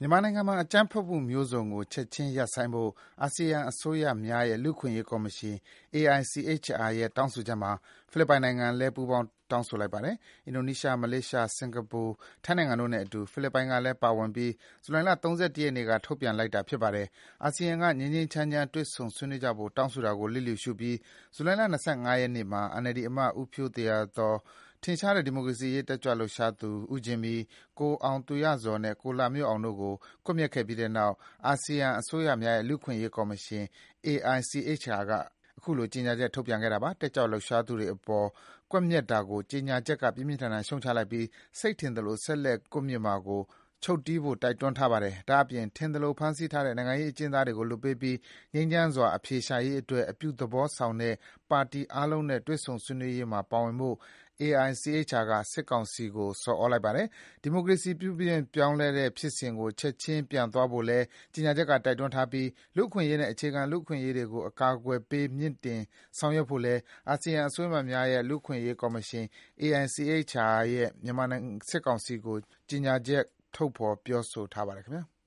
မြန်မာနိုင်ငံမှာအကြမ်းဖက်မှုမျိုးစုံကိုချက်ခြင်းရပ်ဆိုင်းဖို့အာဆီယံအစိုးရများရဲ့လူ့အခွင့်အရေးကော်မရှင် AICHR ရဲ့တောင်းဆိုချက်မှာဖိလစ်ပိုင်နိုင်ငံလည်းပူးပေါင်းတောင်းဆိုလိုက်ပါတယ်။ အင်ဒိုနီးရှား၊ မလေးရှား၊ စင်္ကာပူ၊ ထိုင်းနိုင်ငံတို့နဲ့အတူဖိလစ်ပိုင်ကလည်းပါဝင်ပြီးဇူလိုင်လ ၃၁ ရက်နေ့ကထုတ်ပြန်လိုက်တာဖြစ်ပါတယ်။ အာဆီယံကငြိမ်းငြိမ်းချမ်းချမ်းတွေ့ဆုံဆွေးနွေးကြဖို့တောင်းဆိုတာကိုလျစ်လျူရှုပြီးဇူလိုင်လ ၂၅ ရက်နေ့မှာ NLD အမတ် ဦးဖြိုးဇေယျာသော်၊ ထင်ရှားတဲ့ဒီမိုကရေစီရေးတက်ကြွလှုပ်ရှားသူ ဦးဂျင်မီ၊ ကိုအောင်သူရဇော်နဲ့ကိုလှမျိုးအောင်တို့ကိုကွပ်မျက်ခဲ့ပြီးတဲ့နောက်အာဆီယံအစိုးရများရဲ့လူ့အခွင့်အရေးကော်မရှင် AICHR ကအခုလိုကြေညာချက်ထုတ်ပြန်ခဲ့တာပါ။ တက်ကြွလှုပ်ရှားသူတွေအပေါ်ကွပ်မျက်တာကိုကြေညာချက်ကပြင်းပြင်းထန်ထန်ရှုတ်ချလိုက်ပြီးစိတ်ထင်သလိုဆက်လက်ကွပ်မျက်မှာကိုချုပ်တည်းဖို့တိုက်တွန်းထားပါတယ်။ ဒါ့အပြင်ထင်သလိုဖမ်းဆီးထားတဲ့နိုင်ငံရေးအကျဉ်းသားတွေကိုလွှတ်ပေးပြီးငြိမ်းချမ်းစွာအဖြေရှာရေးအတွက်အပြုသဘောဆောင်တဲ့ပါတီအားလုံးနဲ့တွေ့ဆုံဆွေးနွေးရေးမှာပါဝင်ဖို့ AICHR ကစစ်ကောင်စီကိုဆော်သြလိုက်ပါတယ်။ ဒီမိုကရေစီပြုပြင်ပြောင်းလဲတဲ့ဖြစ်စဉ်ကိုချက်ခြင်းပြန်သွားဖို့လည်းကြေညာချက်ကတိုက်တွန်းထားပြီးလူ့အခွင့်အရေးနဲ့အခြေခံလူ့အခွင့်အရေးတွေကိုအကာအကွယ်ပေးမြှင့်တင်ဆောင်ရွက်ဖို့လည်း အာဆီယံအစိုးရများရဲ့လူ့အခွင့်အရေးကော်မရှင် AICHR ရဲ့မြန်မာစစ်ကောင်စီကိုကြေညာချက်ထုတ်ဖေါ်ပြောဆိုထားပါတယ်ခင်ဗျာ။